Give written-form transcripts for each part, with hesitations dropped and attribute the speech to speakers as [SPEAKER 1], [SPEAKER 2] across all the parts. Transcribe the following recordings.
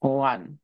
[SPEAKER 1] One.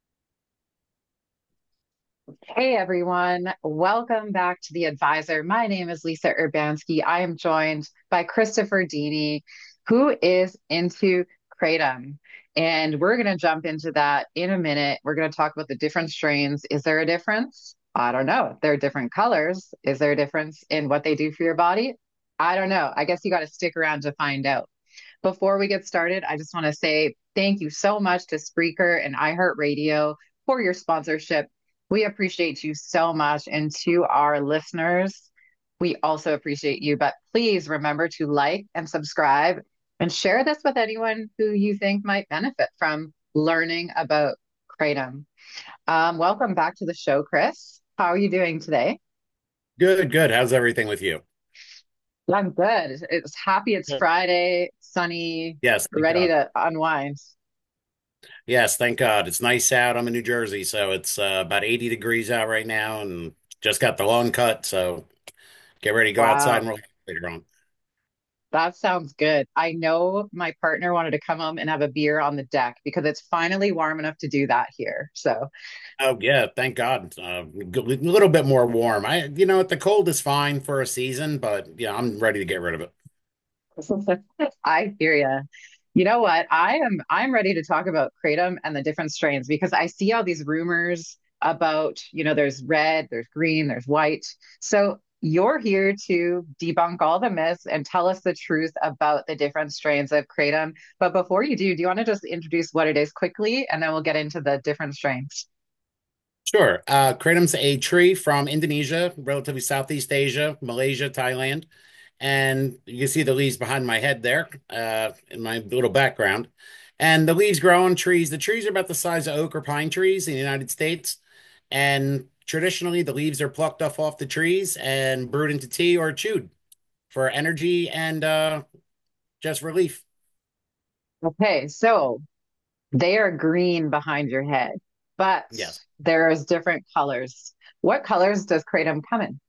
[SPEAKER 1] Hey everyone, welcome back to The Advisor. My name is Lisa Urbanski. I am joined by Christopher Dini, who is into Kratom. And we're going to jump into that in a minute. We're going to talk about the different strains. Is there a difference? I don't know. If there are different colors, is there a difference in what they do for your body? I don't know. I guess you got to stick around to find out. Before we get started, I just want to say thank you so much to Spreaker and iHeartRadio for your sponsorship. We appreciate you so much. And to our listeners, we also appreciate you. But please remember to like and subscribe and share this with anyone who you think might benefit from learning about Kratom. Welcome back to the show, Chris. How are you doing today?
[SPEAKER 2] Good, good. How's everything with you?
[SPEAKER 1] I'm good. It's happy it's
[SPEAKER 2] Good.
[SPEAKER 1] Friday, sunny,
[SPEAKER 2] Yes, thank
[SPEAKER 1] ready
[SPEAKER 2] God.
[SPEAKER 1] to unwind.
[SPEAKER 2] Yes, thank God. It's nice out. I'm in New Jersey, so it's about 80 degrees out right now and just got the lawn cut, so get ready to go outside
[SPEAKER 1] Wow.
[SPEAKER 2] and relax later on.
[SPEAKER 1] That sounds good. I know my partner wanted to come home and have a beer on the deck because it's finally warm enough to do that here. So
[SPEAKER 2] Oh yeah, thank God. A little bit more warm. The cold is fine for a season, but yeah, I'm ready to get rid of it.
[SPEAKER 1] I hear you. You know what? I'm ready to talk about Kratom and the different strains because I see all these rumors about, there's red, there's green, there's white. So you're here to debunk all the myths and tell us the truth about the different strains of Kratom. But before you do you want to just introduce what it is quickly and then we'll get into the different strains?
[SPEAKER 2] Sure. Kratom's a tree from Indonesia, relatively Southeast Asia, Malaysia, Thailand. And you can see the leaves behind my head there, in my little background. And the leaves grow on trees. The trees are about the size of oak or pine trees in the United States. And traditionally, the leaves are plucked off the trees and brewed into tea or chewed for energy and just relief.
[SPEAKER 1] Okay, so they are green behind your head, but
[SPEAKER 2] Yes.
[SPEAKER 1] there's different colors. What colors does kratom come in?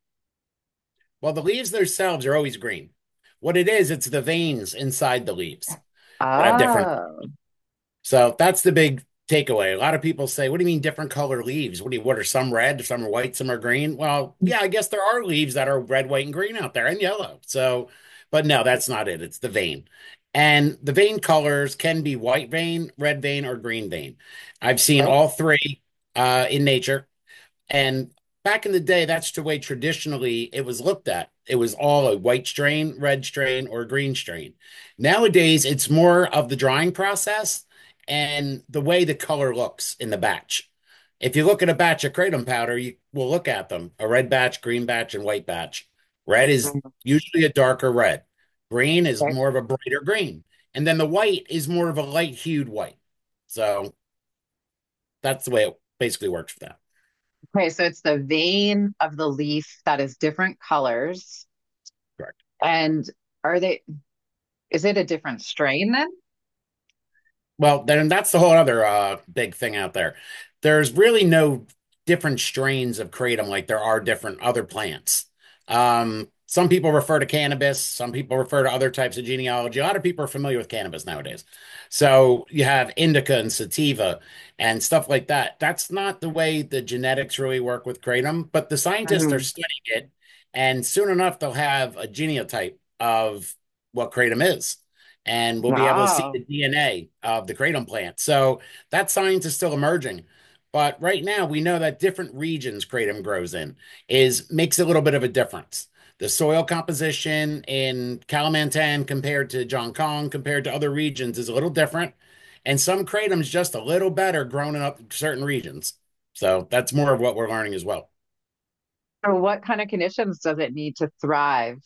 [SPEAKER 2] Well, the leaves themselves are always green. What it is, it's the veins inside the leaves that have different.
[SPEAKER 1] Oh,
[SPEAKER 2] So that's the big takeaway. A lot of people say, "What do you mean different color leaves? What are some red, some are white, some are green?" Well, yeah, I guess there are leaves that are red, white, and green out there and yellow. So, but no, that's not it. It's the vein. And the vein colors can be white vein, red vein, or green vein. I've seen
[SPEAKER 1] okay.
[SPEAKER 2] all three in nature. And back in the day, that's the way traditionally it was looked at. It was all a white strain, red strain, or green strain. Nowadays, it's more of the drying process and the way the color looks in the batch. If you look at a batch of kratom powder, you will look at them, a red batch, green batch, and white batch. Red is
[SPEAKER 1] Mm,
[SPEAKER 2] usually a darker red. Green is
[SPEAKER 1] okay.
[SPEAKER 2] more of a brighter green. And then the white is more of a light hued white. So that's the way it basically works for that.
[SPEAKER 1] Okay, so it's the vein of the leaf that is different colors.
[SPEAKER 2] Correct.
[SPEAKER 1] And are they, is it a different strain then?
[SPEAKER 2] Well, then that's the whole other big thing out there. There's really no different strains of kratom like there are different other plants. Some people refer to cannabis, some people refer to other types of genealogy. A lot of people are familiar with cannabis nowadays. So you have indica and sativa and stuff like that. That's not the way the genetics really work with kratom, but the scientists are
[SPEAKER 1] Mhm.
[SPEAKER 2] studying it, and soon enough they'll have a genotype of what kratom is, and we'll be able to see the
[SPEAKER 1] Wow.
[SPEAKER 2] DNA of the kratom plant. So that science is still emerging. But right now, we know that different regions kratom grows in is makes a little bit of a difference. The soil composition in Kalimantan compared to Kong compared to other regions is a little different, and some kratom's just a little better grown in up certain regions. So that's more of what we're learning as well.
[SPEAKER 1] So what kind of conditions does it need to thrive?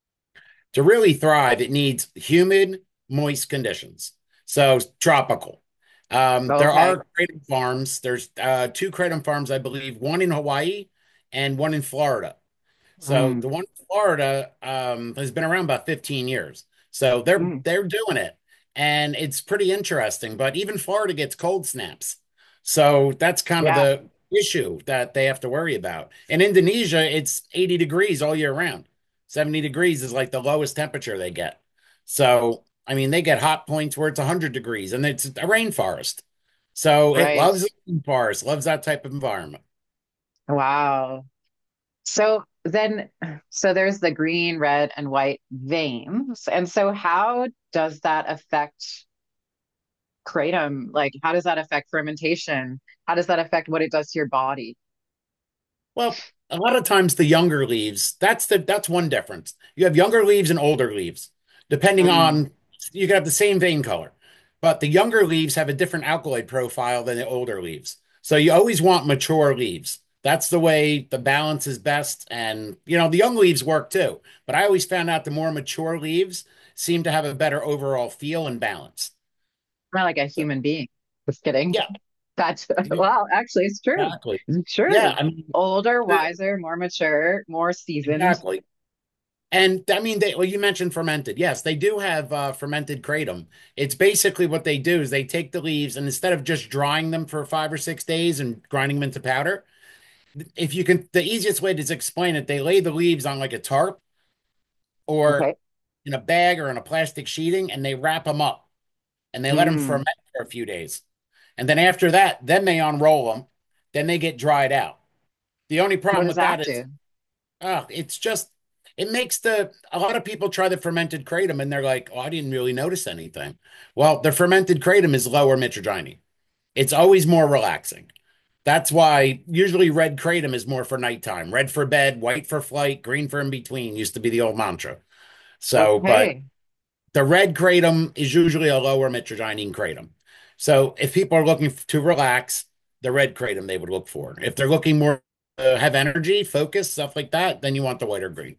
[SPEAKER 2] To really thrive, it needs humid, moist conditions. So tropical. There
[SPEAKER 1] Okay.
[SPEAKER 2] are kratom farms. There's two kratom farms, I believe, one in Hawaii and one in Florida. So
[SPEAKER 1] Mm,
[SPEAKER 2] the one in Florida has been around about 15 years. So they're
[SPEAKER 1] mm,
[SPEAKER 2] they're doing it, and it's pretty interesting. But even Florida gets cold snaps, so that's kind of
[SPEAKER 1] yeah.
[SPEAKER 2] the issue that they have to worry about. In Indonesia, it's 80 degrees all year round. 70 degrees is like the lowest temperature they get. So I mean, they get hot points where it's 100 degrees, and it's a rainforest. So it
[SPEAKER 1] Right.
[SPEAKER 2] loves the forest, loves that type of environment.
[SPEAKER 1] Wow. So then, so there's the green, red, and white veins. And so how does that affect kratom? Like, how does that affect fermentation? How does that affect what it does to your body?
[SPEAKER 2] Well, a lot of times the younger leaves, that's one difference. You have younger leaves and older leaves. Depending
[SPEAKER 1] Mm,
[SPEAKER 2] on you can have the same vein color, but the younger leaves have a different alkaloid profile than the older leaves. So you always want mature leaves. That's the way the balance is best. And the young leaves work too. But I always found out the more mature leaves seem to have a better overall feel and balance.
[SPEAKER 1] not like a
[SPEAKER 2] So
[SPEAKER 1] human being. Just kidding.
[SPEAKER 2] yeah,
[SPEAKER 1] That's, well, actually, it's true.
[SPEAKER 2] exactly.
[SPEAKER 1] It's
[SPEAKER 2] Yeah,
[SPEAKER 1] true.
[SPEAKER 2] I mean,
[SPEAKER 1] Older, wiser, more mature, more seasoned.
[SPEAKER 2] exactly. And I mean, well, you mentioned fermented. Yes, they do have fermented kratom. It's basically what they do is they take the leaves and instead of just drying them for 5 or 6 days and grinding them into powder, if you can, the easiest way to explain it, they lay the leaves on like a tarp or
[SPEAKER 1] Okay.
[SPEAKER 2] in a bag or in a plastic sheeting and they wrap them up and they let them
[SPEAKER 1] Mm.
[SPEAKER 2] ferment for a few days. And then after that, then they unroll them, then they get dried out. The only
[SPEAKER 1] What
[SPEAKER 2] problem
[SPEAKER 1] does
[SPEAKER 2] with that
[SPEAKER 1] that
[SPEAKER 2] is
[SPEAKER 1] do?
[SPEAKER 2] oh, it's just it makes a lot of people try the fermented kratom and they're like, oh, I didn't really notice anything. Well, the fermented kratom is lower mitragynine. It's always more relaxing. That's why usually red kratom is more for nighttime. Red for bed, white for flight, green for in between used to be the old mantra. So, but
[SPEAKER 1] Okay.
[SPEAKER 2] the red kratom is usually a lower mitragynine kratom. So if people are looking to relax, the red kratom they would look for. If they're looking more have energy, focus, stuff like that, then you want the white or green.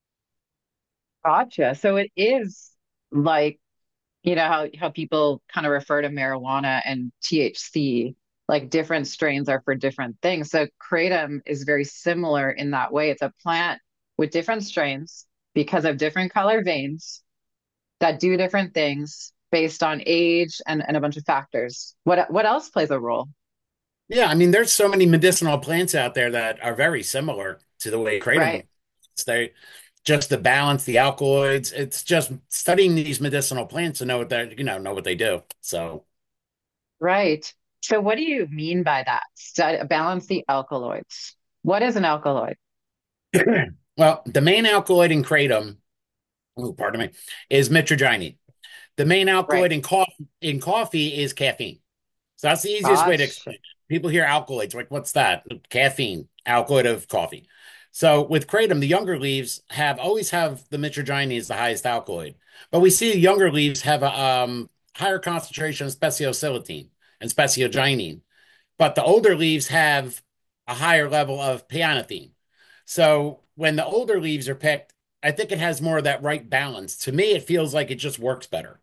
[SPEAKER 1] Gotcha. So it is like, how people kind of refer to marijuana and THC, like different strains are for different things. So kratom is very similar in that way. It's a plant with different strains because of different color veins that do different things based on age and a bunch of factors. What else plays a role?
[SPEAKER 2] Yeah, I mean, there's so many medicinal plants out there that are very similar to the way kratom.
[SPEAKER 1] Right.
[SPEAKER 2] They just the balance, the alkaloids. It's just studying these medicinal plants to know what they know what they do. So,
[SPEAKER 1] Right. So what do you mean by that? Balance the alkaloids. What is an alkaloid?
[SPEAKER 2] well, the main alkaloid in kratom, oh, pardon me, is mitragynine. The main
[SPEAKER 1] Right.
[SPEAKER 2] alkaloid in coffee is caffeine. So that's the easiest way to
[SPEAKER 1] Gotcha.
[SPEAKER 2] explain it. People hear alkaloids, like, what's that? Caffeine, alkaloid of coffee. So with kratom, the younger leaves always have the mitragynine as the highest alkaloid. But we see the younger leaves have a higher concentration of speciosylotine and speciogynin. But the older leaves have a higher level of pyanethine. So when the older leaves are picked, I think it has more of that right balance. To me, it feels like it just works better.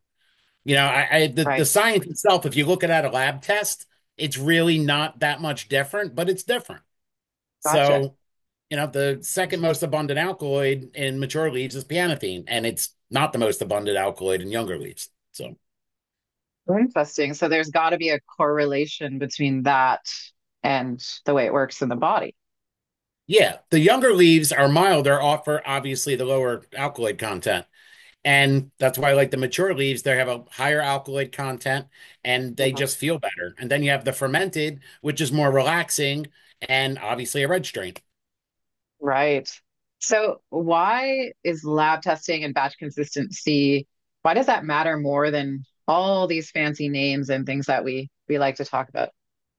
[SPEAKER 2] The
[SPEAKER 1] Right.
[SPEAKER 2] science itself, if you look at a lab test, it's really not that much different, but it's different.
[SPEAKER 1] Gotcha.
[SPEAKER 2] So, the second most abundant alkaloid in mature leaves is pyanethine, and it's not the most abundant alkaloid in younger leaves. So,
[SPEAKER 1] Interesting. So there's got to be a correlation between that and the way it works in the body.
[SPEAKER 2] yeah, the younger leaves are milder, offer obviously the lower alkaloid content. And that's why I like the mature leaves. They have a higher alkaloid content and they
[SPEAKER 1] Mhm.
[SPEAKER 2] just feel better. And then you have the fermented, which is more relaxing and obviously a red strain.
[SPEAKER 1] Right. So why is lab testing and batch consistency, why does that matter more than all these fancy names and things that we like to talk about?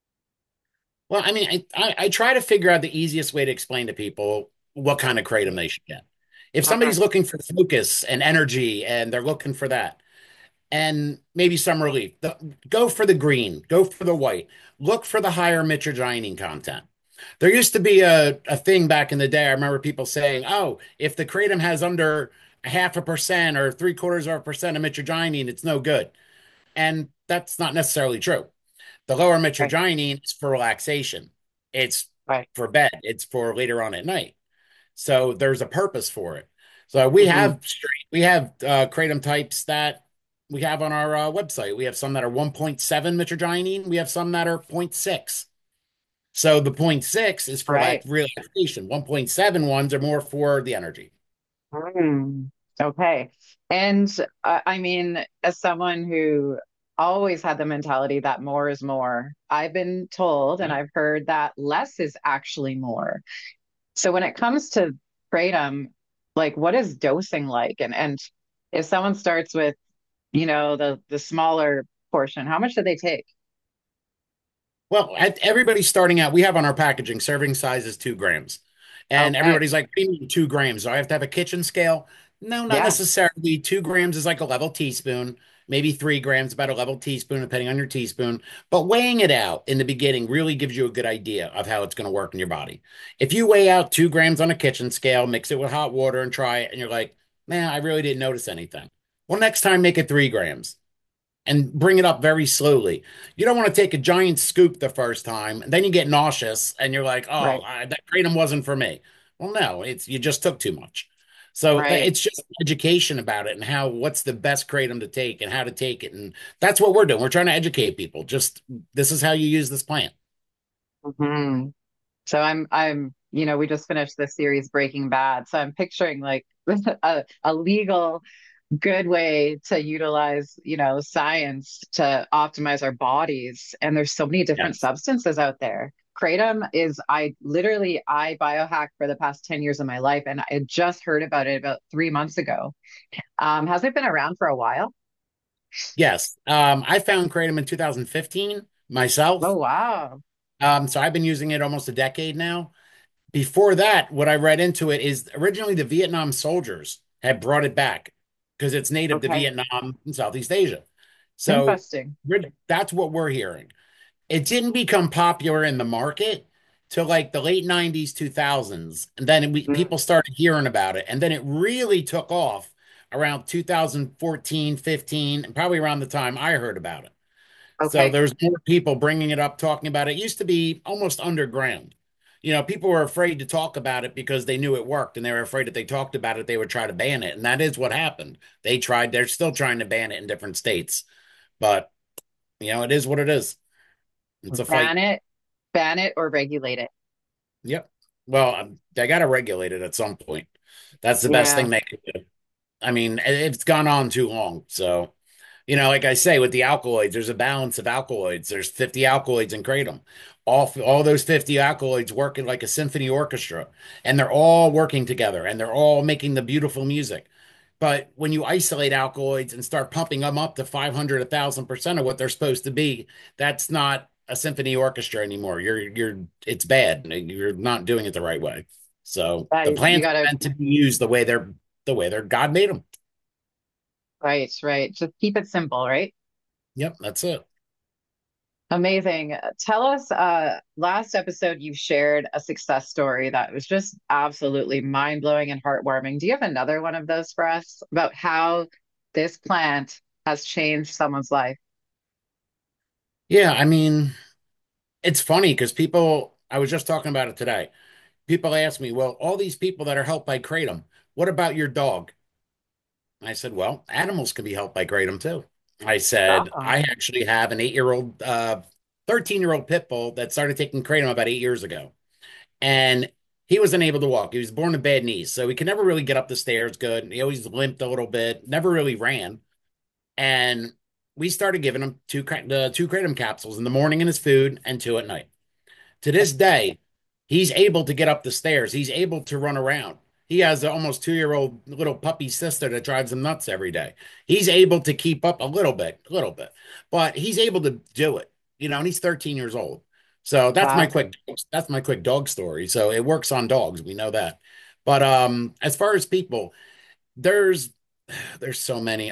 [SPEAKER 2] Well, I mean, I try to figure out the easiest way to explain to people what kind of kratom they should get. If
[SPEAKER 1] Mhm.
[SPEAKER 2] somebody's looking for focus and energy and they're looking for that, and maybe some relief, go for the green, go for the white, look for the higher mitragynine content. There used to be a thing back in the day. I remember people saying, oh, if the kratom has under 0.5% or 0.75% of mitragynine, it's no good. And that's not necessarily true. The lower
[SPEAKER 1] Right.
[SPEAKER 2] mitragynine is for relaxation. It's
[SPEAKER 1] Right.
[SPEAKER 2] for bed. It's for later on at night. So there's a purpose for it. So
[SPEAKER 1] Hmm.
[SPEAKER 2] we have kratom types that we have on our website. We have some that are 1.7 mitragynine. We have some that are zero point 0.6. So the zero point 0.6 is for
[SPEAKER 1] Right.
[SPEAKER 2] relaxation. 1.7 ones are more for the energy.
[SPEAKER 1] Mm. Okay. And I mean, as someone who always had the mentality that more is more. I've been told and
[SPEAKER 2] Yeah.
[SPEAKER 1] I've heard that less is actually more. So when it comes to kratom, like what is dosing like? And if someone starts with, the smaller portion, how much do they take?
[SPEAKER 2] Well, everybody's starting out. We have on our packaging serving size is 2 grams. And
[SPEAKER 1] Okay.
[SPEAKER 2] everybody's like, "What do you mean 2 grams? Do I have to have a kitchen scale?" No, not
[SPEAKER 1] Yeah.
[SPEAKER 2] necessarily. 2 grams is like a level teaspoon, maybe 3 grams, about a level teaspoon, depending on your teaspoon. But weighing it out in the beginning really gives you a good idea of how it's going to work in your body. If you weigh out 2 grams on a kitchen scale, mix it with hot water and try it, and you're like, man, I really didn't notice anything. Well, next time make it 3 grams and bring it up very slowly. You don't want to take a giant scoop the first time, and then you get nauseous and you're like, "Oh,
[SPEAKER 1] Right.
[SPEAKER 2] that kratom wasn't for me." Well, no, it's you just took too much. So
[SPEAKER 1] Right.
[SPEAKER 2] it's just education about it and how what's the best kratom to take and how to take it, and that's what we're doing. We're trying to educate people. Just this is how you use this plant.
[SPEAKER 1] hmm So we just finished the series Breaking Bad. So I'm picturing like a legal good way to utilize, science to optimize our bodies. And there's so many different
[SPEAKER 2] Yes.
[SPEAKER 1] substances out there. Kratom is, I biohacked for the past 10 years of my life, and I just heard about it about 3 months ago. Has it been around for a while?
[SPEAKER 2] Yes. I found kratom in 2015 myself.
[SPEAKER 1] Oh, wow.
[SPEAKER 2] So I've been using it almost a decade now. Before that, what I read into it is originally the Vietnam soldiers had brought it back because it's native to
[SPEAKER 1] Okay.
[SPEAKER 2] Vietnam and Southeast Asia. So
[SPEAKER 1] Interesting.
[SPEAKER 2] that's what we're hearing. It didn't become popular in the market till like the late 90s, 2000s. And then
[SPEAKER 1] Mm,
[SPEAKER 2] people started hearing about it. And then it really took off around 2014, 15, and probably around the time I heard about it. So
[SPEAKER 1] okay.
[SPEAKER 2] there's more people bringing it up, talking about it. It used to be almost underground. People were afraid to talk about it because they knew it worked, and they were afraid if they talked about it, they would try to ban it. And that is what happened. They're still trying to ban it in different states. But, it is what it is. It's a
[SPEAKER 1] Ban
[SPEAKER 2] fight.
[SPEAKER 1] it, ban it or regulate it.
[SPEAKER 2] Yep. Well, they got to regulate it at some point. That's the best
[SPEAKER 1] Yeah.
[SPEAKER 2] thing they can do. I mean, it's gone on too long. So, like I say, with the alkaloids, there's a balance of alkaloids. There's 50 alkaloids in kratom. All those 50 alkaloids working like a symphony orchestra, and they're all working together, and they're all making the beautiful music. But when you isolate alkaloids and start pumping them up to 500, 1,000% of what they're supposed to be, that's not a symphony orchestra anymore. It's bad. You're not doing it the right way. So the
[SPEAKER 1] You
[SPEAKER 2] plants
[SPEAKER 1] gotta,
[SPEAKER 2] are meant to be used the way they're God made them.
[SPEAKER 1] right, right. Just keep it simple, right?
[SPEAKER 2] Yep, that's it.
[SPEAKER 1] Amazing. Tell us, last episode you shared a success story that was just absolutely mind-blowing and heartwarming. Do you have another one of those for us about how this plant has changed someone's life?
[SPEAKER 2] Yeah, I mean, it's funny because I was just talking about it today. People ask me, well, all these people that are helped by Kratom, what about your dog? I said, well, animals can be helped by Kratom too. I said,
[SPEAKER 1] Oh,
[SPEAKER 2] I actually have an 8-year-old, 13-year-old pit bull that started taking Kratom about 8 years ago. And he wasn't able to walk. He was born with bad knees. So he could never really get up the stairs good. He always limped a little bit, never really ran. And we started giving him the two Kratom capsules in the morning in his food and two at night. To this day, he's able to get up the stairs. He's able to run around. He has an almost 2-year-old little puppy sister that drives him nuts every day. He's able to keep up a little bit, but he's able to do it, and he's 13 years old. So
[SPEAKER 1] that's
[SPEAKER 2] that's my quick dog story. So it works on dogs. We know that. But as far as people, there's there's so many.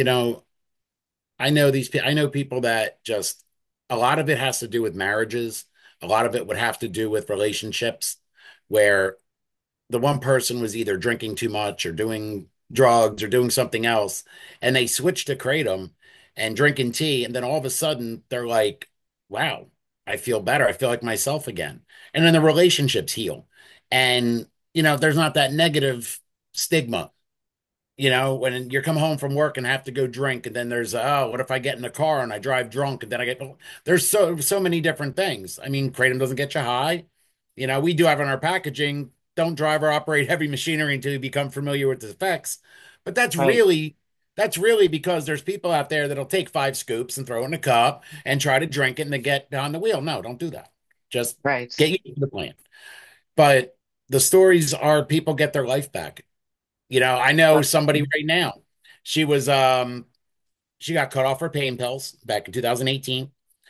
[SPEAKER 2] I know people that just a lot of it has to do with marriages. A lot of it would have to do with relationships where the one person was either drinking too much or doing drugs or doing something else, and they switched to kratom and drinking tea, and then all of a sudden they're like, "Wow, I feel better. I feel like myself again." And then the relationships heal, and there's not that negative stigma when you come home from work and have to go drink, and then there's, oh, what if I get in the car and I drive drunk and then I get, there's so many different things. I mean, kratom doesn't get you high. We do have in our packaging, don't drive or operate heavy machinery until you become familiar with the effects. But that's
[SPEAKER 1] right.
[SPEAKER 2] really That's really because there's people out there that'll take 5 scoops and throw it in a cup and try to drink it and then get on the wheel. No, don't do that. Just
[SPEAKER 1] Right.
[SPEAKER 2] get you to the plan. But the stories are people get their life back. I know somebody
[SPEAKER 1] Definitely.
[SPEAKER 2] right now. She was she got cut off her pain pills back in 2018.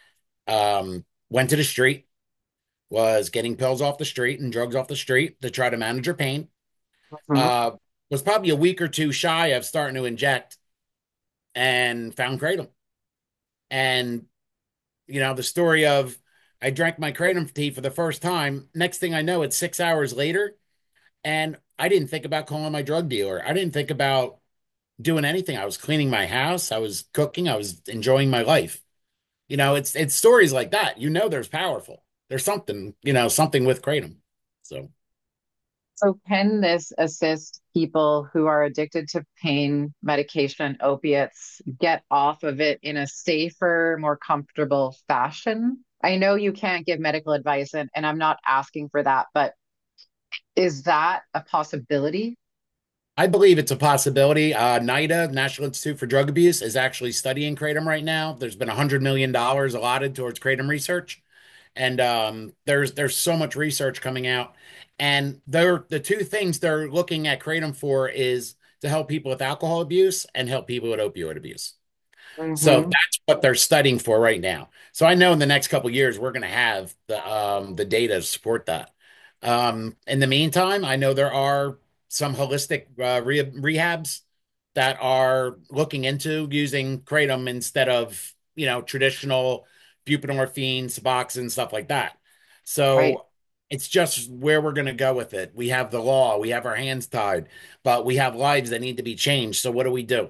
[SPEAKER 2] Went to the street, was getting pills off the street and drugs off the street to try to manage her pain.
[SPEAKER 1] Mhm.
[SPEAKER 2] Uh, was probably a week or two shy of starting to inject and found kratom. And the story of I drank my kratom tea for the first time. Next thing I know, it's 6 hours later, and I didn't think about calling my drug dealer. I didn't think about doing anything. I was cleaning my house, I was cooking, I was enjoying my life. It's stories like that. There's powerful. There's something, something with kratom. So
[SPEAKER 1] So can this assist people who are addicted to pain medication, opiates, get off of it in a safer, more comfortable fashion? I know you can't give medical advice, and I'm not asking for that, but is that a possibility?
[SPEAKER 2] I believe it's a possibility. NIDA, National Institute for Drug Abuse, is actually studying kratom right now. There's been $100 million allotted towards kratom research, and there's so much research coming out. And the two things they're looking at kratom for is to help people with alcohol abuse and help people with opioid abuse. So
[SPEAKER 1] Hmm.
[SPEAKER 2] that's what they're studying for right now. So I know in the next couple of years we're going to have the data to support that. In the meantime, I know there are some holistic rehabs that are looking into using kratom instead of traditional buprenorphine, Suboxone, stuff like that.
[SPEAKER 1] Right.
[SPEAKER 2] So it's just where we're going to go with it. We have the law, we have our hands tied, but we have lives that need to be changed. So what do we do?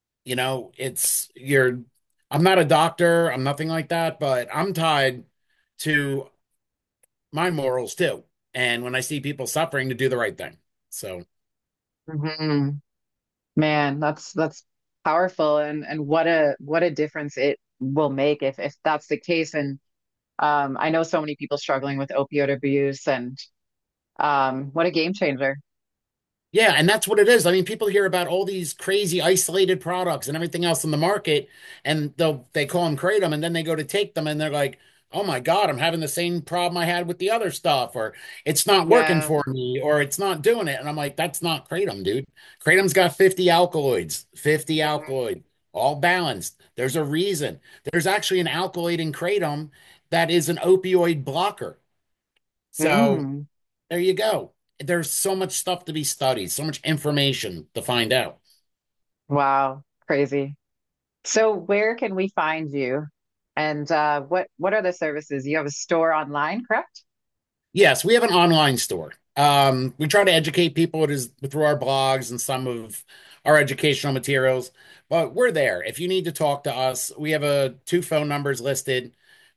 [SPEAKER 2] It's I'm not a doctor, I'm nothing like that, but I'm tied to my morals too. And when I see people suffering, to do the right thing. So,
[SPEAKER 1] Hmm. Man, that's powerful, and what a difference it will make if that's the case. And I know so many people struggling with opioid abuse, and what a game changer.
[SPEAKER 2] yeah, and that's what it is. I mean, people hear about all these crazy isolated products and everything else in the market, and they call them kratom, and then they go to take them, and they're like, "Oh my God, I'm having the same problem I had with the other stuff," or "It's not working
[SPEAKER 1] Yeah.
[SPEAKER 2] for me," or "It's not doing it." And I'm like, "That's not kratom, dude. Kratom's got 50 alkaloids, 50 alkaloid, all balanced. There's a reason. There's actually an alkaloid in kratom that is an opioid blocker. So."
[SPEAKER 1] Mm.
[SPEAKER 2] There you go. There's so much stuff to be studied, so much information to find out.
[SPEAKER 1] Wow, crazy. So where can we find you? And what are the services? You have a store online, correct?
[SPEAKER 2] Yes, we have an online store. We try to educate people. It is through our blogs and some of our educational materials, but we're there. If you need to talk to us, we have two phone numbers listed,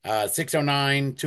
[SPEAKER 2] 609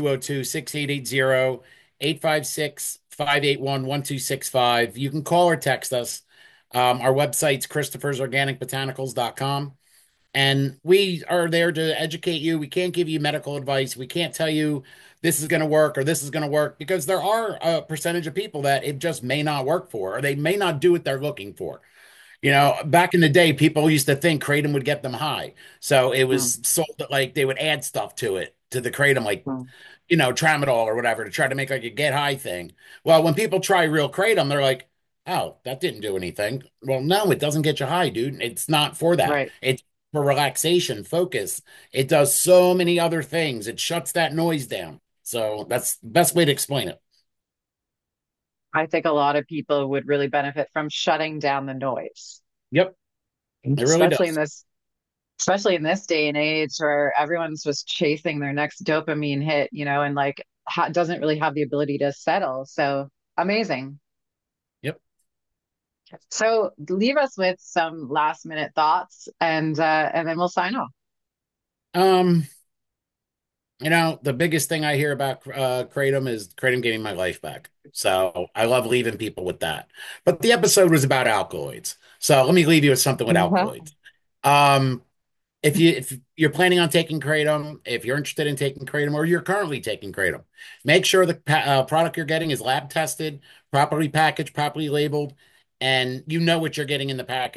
[SPEAKER 2] 856-581-1265. You can call or text us. Our website's christophersorganicbotanicals.com. And we are there to educate you. We can't give you medical advice. We can't tell you this is going to work or this is going to work because there are a percentage of people that it just may not work for, or they may not do what they're looking for. Back in the day, people used to think kratom would get them high. So it
[SPEAKER 1] Mm,
[SPEAKER 2] was sold that like they would add stuff to it, to the kratom, like,
[SPEAKER 1] mm,
[SPEAKER 2] tramadol or whatever to try to make like a get high thing. Well, when people try real kratom, they're like, oh, that didn't do anything. Well, no, it doesn't get you high, dude. It's not for that.
[SPEAKER 1] right.
[SPEAKER 2] It's for relaxation, focus. It does so many other things. It shuts that noise down. So that's the best way to explain it.
[SPEAKER 1] I think a lot of people would really benefit from shutting down the noise,
[SPEAKER 2] Yep, it really
[SPEAKER 1] especially in
[SPEAKER 2] does.
[SPEAKER 1] this, especially in this day and age where everyone's just chasing their next dopamine hit, and like doesn't really have the ability to settle. So amazing.
[SPEAKER 2] Yep.
[SPEAKER 1] So leave us with some last minute thoughts, and then we'll sign off.
[SPEAKER 2] Um, the biggest thing I hear about Kratom is Kratom getting my life back. So I love leaving people with that. But the episode was about alkaloids. So let me leave you with something with
[SPEAKER 1] Mhm.
[SPEAKER 2] alkaloids. Um, if you're planning on taking kratom, if you're interested in taking kratom, or you're currently taking kratom, make sure the product you're getting is lab tested, properly packaged, properly labeled, and you know what you're getting in the package.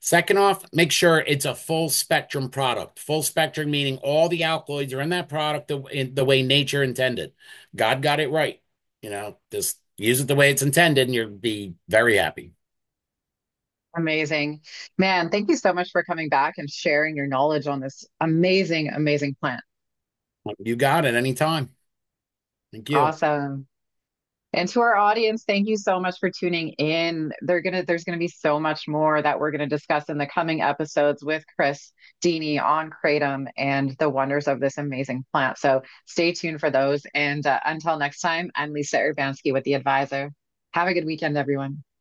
[SPEAKER 2] Second off, make sure it's a full spectrum product. Full spectrum meaning all the alkaloids are in that product in the way nature intended. God got it right. Just use it the way it's intended and you'll be very happy.
[SPEAKER 1] Amazing. Man, thank you so much for coming back and sharing your knowledge on this amazing, amazing plant.
[SPEAKER 2] You got it anytime. Thank you.
[SPEAKER 1] Awesome. And to our audience, thank you so much for tuning in. There's gonna be so much more that we're gonna discuss in the coming episodes with Chris Dini on Kratom and the wonders of this amazing plant. So stay tuned for those. And until next time, I'm Lisa Urbanski with The Advisor. Have a good weekend, everyone.